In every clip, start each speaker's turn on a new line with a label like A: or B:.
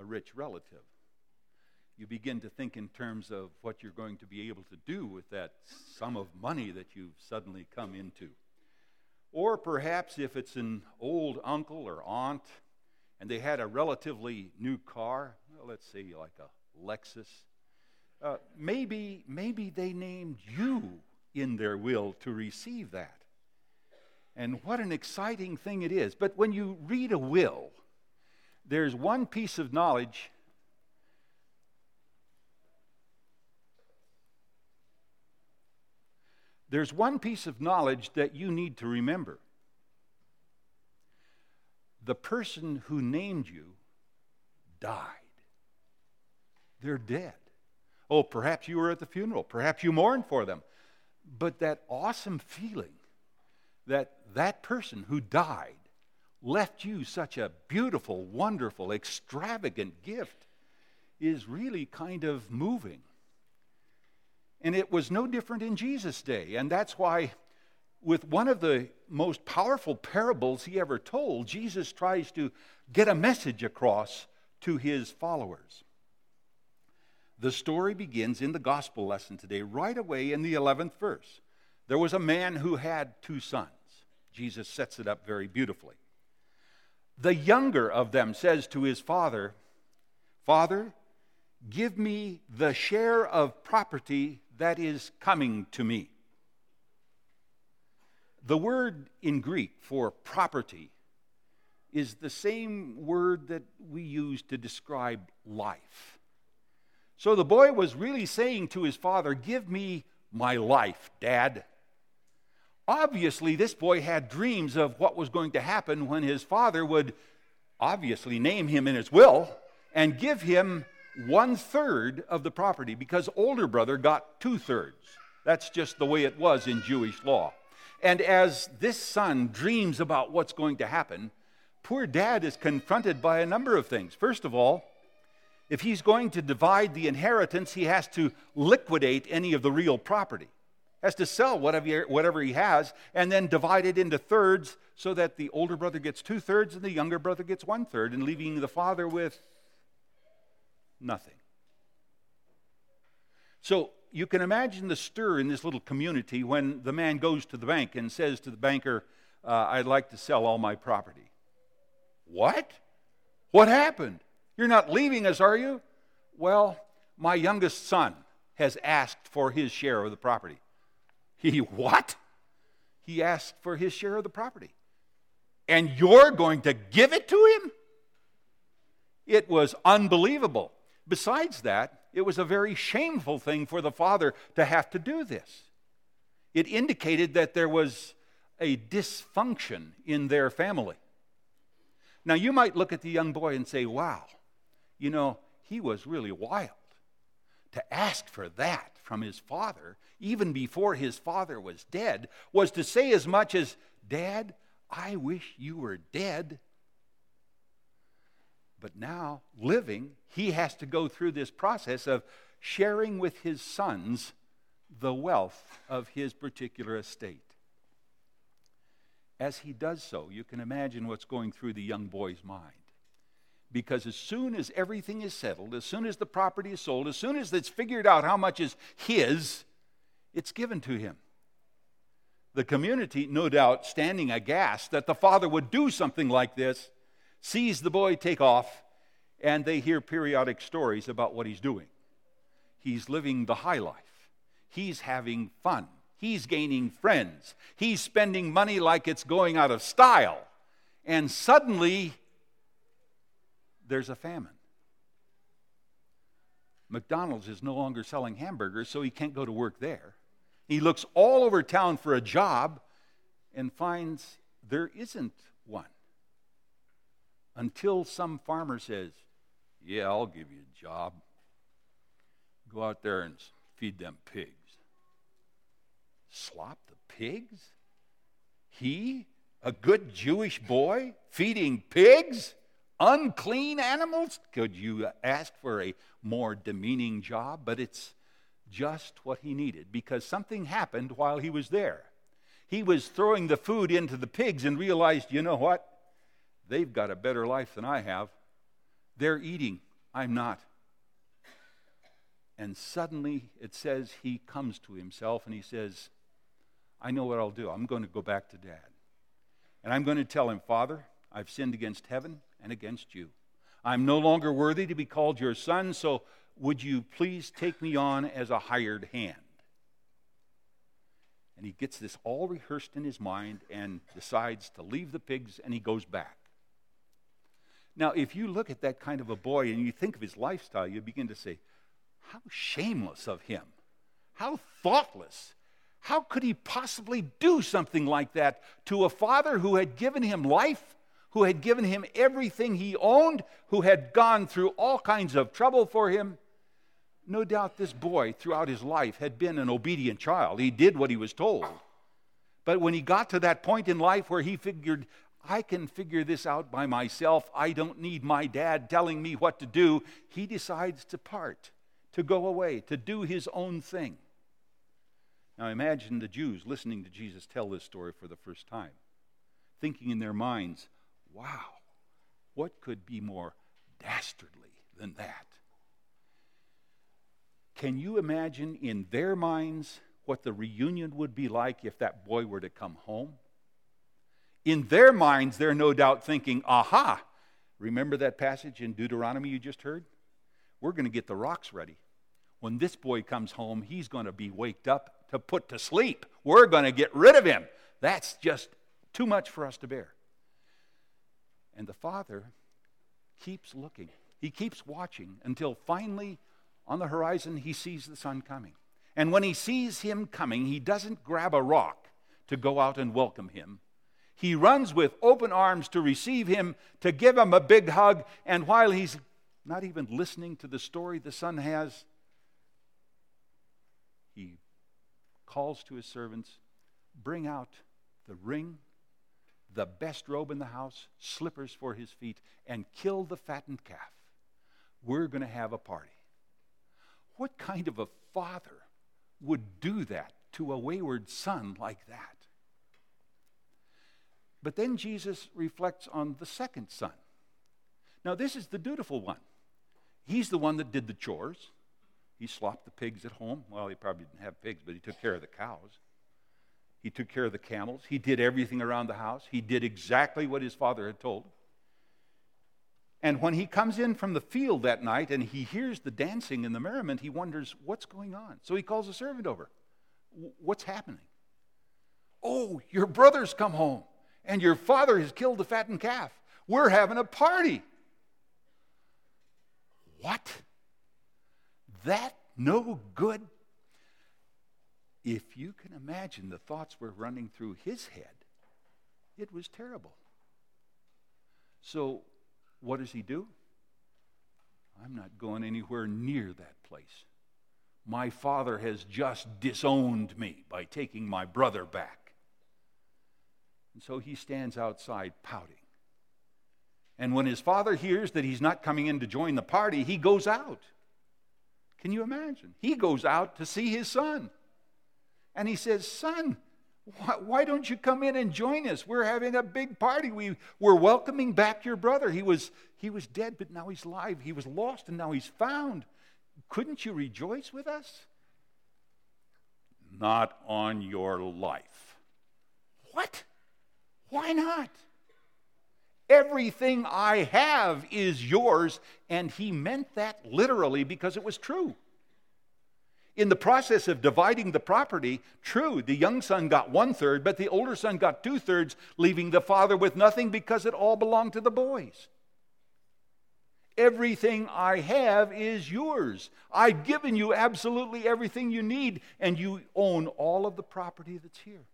A: a rich relative. You begin to think in terms of what you're going to be able to do with that sum of money that you've suddenly come into. Or perhaps if it's an old uncle or aunt and they had a relatively new car, well, let's say like a Lexus, maybe they named you in their will to receive that. And what an exciting thing it is. But when you read a will, there's one piece of knowledge that you need to remember. The person who named you died. They're dead. Oh, perhaps you were at the funeral. Perhaps you mourned for them. But that awesome feeling that that person who died left you such a beautiful, wonderful, extravagant gift is really kind of moving. And it was no different in Jesus' day. And that's why with one of the most powerful parables he ever told, Jesus tries to get a message across to his followers. The story begins in the gospel lesson today, right away in the 11th verse. There was a man who had 2 sons. Jesus sets it up very beautifully. The younger of them says to his father, "Father, give me the share of property that is coming to me." The word in Greek for property is the same word that we use to describe life. So the boy was really saying to his father, "Give me my life, Dad." Obviously, this boy had dreams of what was going to happen when his father would obviously name him in his will and give him 1/3 of the property, because older brother got 2/3. That's just the way it was in Jewish law. And as this son dreams about what's going to happen, poor dad is confronted by a number of things. First of all, if he's going to divide the inheritance, he has to liquidate any of the real property. Has to sell whatever he has and then divide it into thirds so that the older brother gets 2/3 and the younger brother gets 1/3, and leaving the father with nothing. So you can imagine the stir in this little community when the man goes to the bank and says to the banker, "I'd like to sell all my property." "What? What happened? You're not leaving us, are you?" "Well, my youngest son has asked for his share of the property." "He what?" "He asked for his share of the property. And you're going to give it to him?" It was unbelievable. Besides that, it was a very shameful thing for the father to have to do this. It indicated that there was a dysfunction in their family. Now, you might look at the young boy and say, "Wow, he was really wild to ask for that from his father, even before his father was dead, was to say as much as, 'Dad, I wish you were dead.'" But now, living, he has to go through this process of sharing with his sons the wealth of his particular estate. As he does so, you can imagine what's going through the young boy's mind. Because as soon as everything is settled, as soon as the property is sold, as soon as it's figured out how much is his, it's given to him. The community, no doubt, standing aghast that the father would do something like this, sees the boy take off, and they hear periodic stories about what he's doing. He's living the high life. He's having fun. He's gaining friends. He's spending money like it's going out of style. And suddenly, there's a famine. McDonald's is no longer selling hamburgers, so he can't go to work there. He looks all over town for a job and finds there isn't one. Until some farmer says, "Yeah, I'll give you a job. Go out there and feed them pigs." Slop the pigs? He, a good Jewish boy, feeding pigs? Unclean animals? Could you ask for a more demeaning job? But it's just what he needed, because something happened while he was there. He was throwing the food into the pigs and realized, you know what? They've got a better life than I have. They're eating I'm not. And suddenly it says he comes to himself and he says, I know what I'll do. I'm going to go back to Dad. And I'm going to tell him, Father, I've sinned against heaven and against you. I'm no longer worthy to be called your son, so would you please take me on as a hired hand? And he gets this all rehearsed in his mind and decides to leave the pigs, and he goes back. Now, if you look at that kind of a boy and you think of his lifestyle, you begin to say, how shameless of him. How thoughtless. How could he possibly do something like that to a father who had given him life, who had given him everything he owned, who had gone through all kinds of trouble for him? No doubt this boy, throughout his life, had been an obedient child. He did what he was told. But when he got to that point in life where he figured, I can figure this out by myself, I don't need my dad telling me what to do, he decides to part, to go away, to do his own thing. Now imagine the Jews listening to Jesus tell this story for the first time, thinking in their minds, wow, what could be more dastardly than that? Can you imagine in their minds what the reunion would be like if that boy were to come home? In their minds, they're no doubt thinking, aha, remember that passage in Deuteronomy you just heard? We're going to get the rocks ready. When this boy comes home, he's going to be waked up to put to sleep. We're going to get rid of him. That's just too much for us to bear. And the father keeps looking. He keeps watching until finally on the horizon he sees the son coming. And when he sees him coming, he doesn't grab a rock to go out and welcome him. He runs with open arms to receive him, to give him a big hug, and while he's not even listening to the story the son has, he calls to his servants, bring out the ring, the best robe in the house, slippers for his feet, and kill the fattened calf. We're going to have a party. What kind of a father would do that to a wayward son like that? But then Jesus reflects on the second son. Now, this is the dutiful one. He's the one that did the chores. He slopped the pigs at home. Well, he probably didn't have pigs, but he took care of the cows. He took care of the camels. He did everything around the house. He did exactly what his father had told him. And when he comes in from the field that night and he hears the dancing and the merriment, he wonders, what's going on? So he calls a servant over. What's happening? Oh, your brother's come home, and your father has killed the fattened calf. We're having a party. What? That no good? If you can imagine the thoughts were running through his head, it was terrible. So what does he do? I'm not going anywhere near that place. My father has just disowned me by taking my brother back. And so he stands outside pouting. And when his father hears that he's not coming in to join the party, he goes out. Can you imagine? He goes out to see his son. And he says, son, why don't you come in and join us? We're having a big party. We're welcoming back your brother. He was dead, but now he's alive. He was lost, and now he's found. Couldn't you rejoice with us? Not on your life. What? Why not? Everything I have is yours, and he meant that literally because it was true. In the process of dividing the property, true, the young son got 1/3, but the older son got 2/3, leaving the father with nothing because it all belonged to the boys. Everything I have is yours. I've given you absolutely everything you need, and you own all of the property that's here.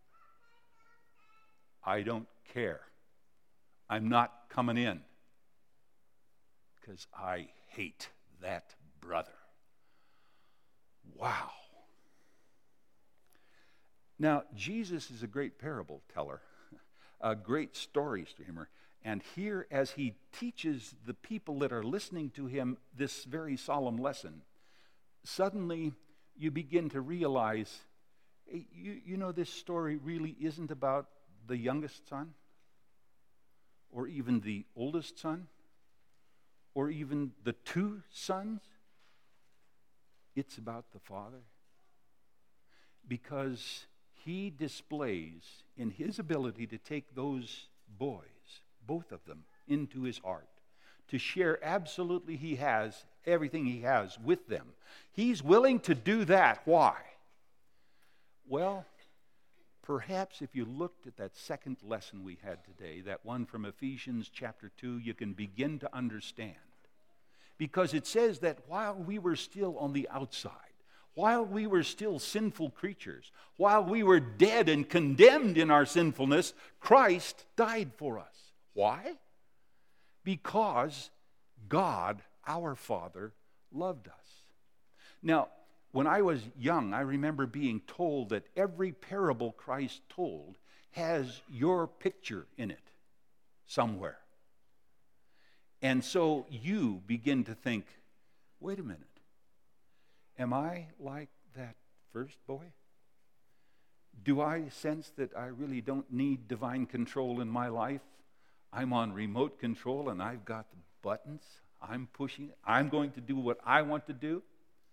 A: I don't care. I'm not coming in because I hate that brother. Wow. Now, Jesus is a great parable teller, a great story streamer. And here, as he teaches the people that are listening to him this very solemn lesson, suddenly you begin to realize, hey, you know, this story really isn't about the youngest son or even the oldest son or even the two sons. It's about the Father. Because he displays in his ability to take those boys, both of them, into his heart, to share absolutely everything he has with them. He's willing to do that. Why? Well, perhaps if you looked at that second lesson we had today, that one from Ephesians chapter 2, you can begin to understand. Because it says that while we were still on the outside, while we were still sinful creatures, while we were dead and condemned in our sinfulness, Christ died for us. Why? Because God, our Father, loved us. Now, when I was young, I remember being told that every parable Christ told has your picture in it somewhere. And so you begin to think, wait a minute. Am I like that first boy? Do I sense that I really don't need divine control in my life? I'm on remote control and I've got the buttons. I'm pushing. I'm going to do what I want to do.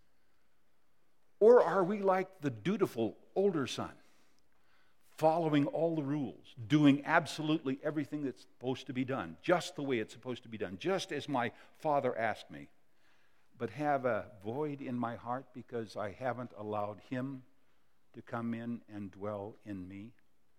A: Or are we like the dutiful older son, following all the rules, doing absolutely everything that's supposed to be done, just the way it's supposed to be done, just as my father asked me, but have a void in my heart because I haven't allowed him to come in and dwell in me?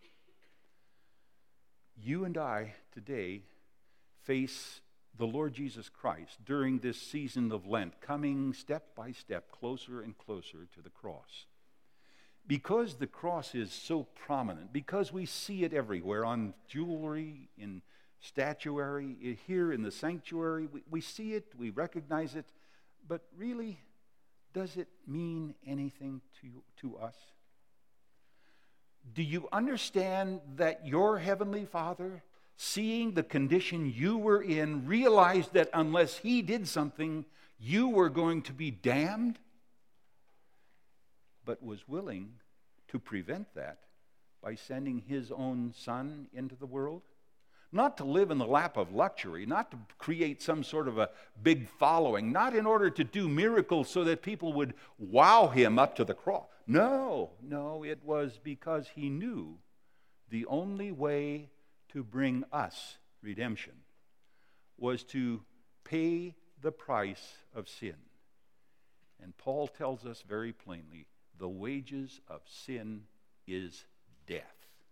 A: You and I today face the Lord Jesus Christ during this season of Lent, coming step by step closer and closer to the cross. Because the cross is so prominent, because we see it everywhere, on jewelry, in statuary, here in the sanctuary, we see it, we recognize it, but really, does it mean anything to us? Do you understand that your Heavenly Father, seeing the condition you were in, realized that unless he did something, you were going to be damned, but was willing to prevent that by sending his own Son into the world? Not to live in the lap of luxury, not to create some sort of a big following, not in order to do miracles so that people would wow him up to the cross. No, it was because he knew the only way to bring us redemption was to pay the price of sin. And Paul tells us very plainly, the wages of sin is death.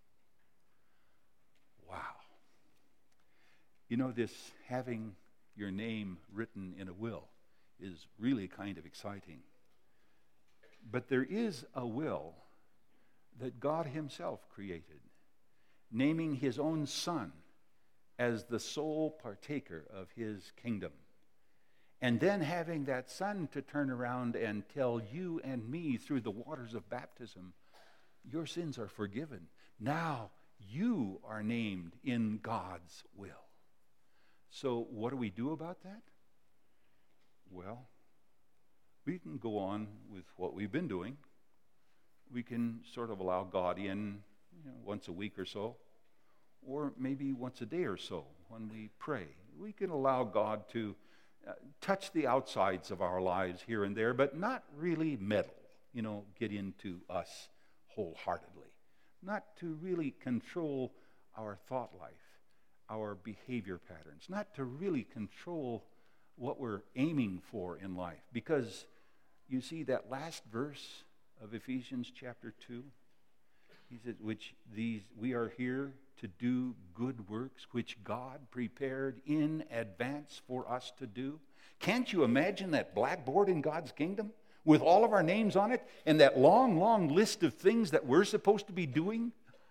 A: Wow. You know, this having your name written in a will is really kind of exciting. But there is a will that God himself created, naming his own Son as the sole partaker of his kingdom. And then having that Son to turn around and tell you and me through the waters of baptism, your sins are forgiven. Now you are named in God's will. So what do we do about that? Well, we can go on with what we've been doing. We can sort of allow God in once a week or so, or maybe once a day or so when we pray. We can allow God to touch the outsides of our lives here and there, but not really meddle, get into us wholeheartedly. Not to really control our thought life, our behavior patterns, not to really control what we're aiming for in life. Because you see that last verse of Ephesians chapter 2, he said, we are here to do good works which God prepared in advance for us to do. Can't you imagine that blackboard in God's kingdom with all of our names on it and that long, long list of things that we're supposed to be doing?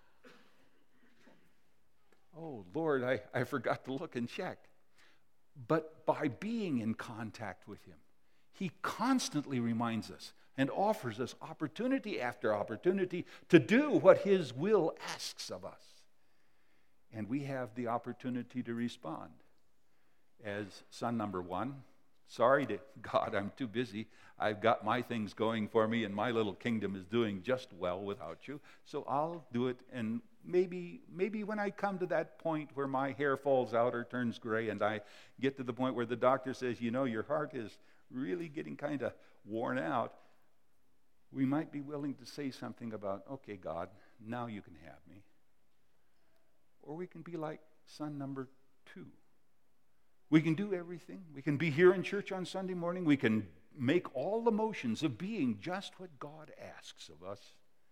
A: Oh, Lord, I forgot to look and check. But by being in contact with him, he constantly reminds us and offers us opportunity after opportunity to do what his will asks of us. And we have the opportunity to respond. As son number one, sorry to God, I'm too busy. I've got my things going for me and my little kingdom is doing just well without you. So I'll do it in maybe when I come to that point where my hair falls out or turns gray, and I get to the point where the doctor says, your heart is really getting kind of worn out, we might be willing to say something about, okay, God, now you can have me. Or we can be like son number 2. We can do everything. We can be here in church on Sunday morning. We can make all the motions of being just what God asks of us,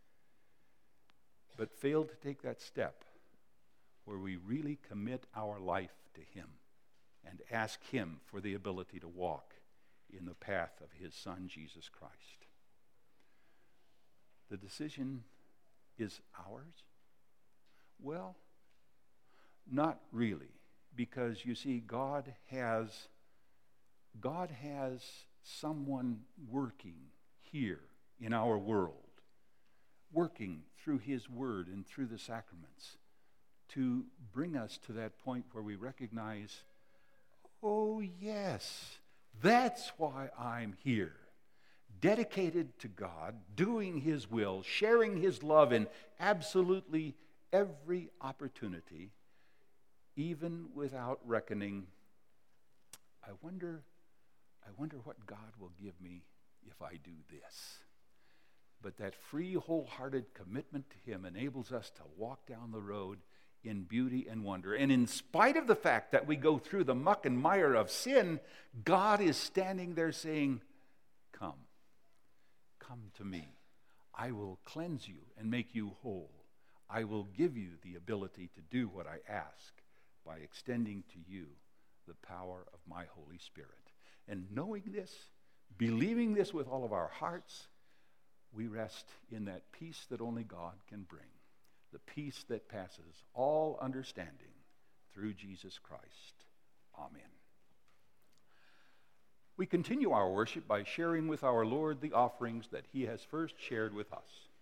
A: but fail to take that step where we really commit our life to Him and ask Him for the ability to walk in the path of His Son, Jesus Christ. The decision is ours? Well, not really, because you see, God has someone working here in our world, working through His Word and through the sacraments to bring us to that point where we recognize, oh yes, that's why I'm here. Dedicated to God, doing His will, sharing His love in absolutely every opportunity, even without reckoning, I wonder what God will give me if I do this. But that free, wholehearted commitment to Him enables us to walk down the road in beauty and wonder. And in spite of the fact that we go through the muck and mire of sin, God is standing there saying, come to me. I will cleanse you and make you whole. I will give you the ability to do what I ask by extending to you the power of my Holy Spirit. And knowing this, believing this with all of our hearts, we rest in that peace that only God can bring, the peace that passes all understanding through Jesus Christ. Amen. We continue our worship by sharing with our Lord the offerings that He has first shared with us.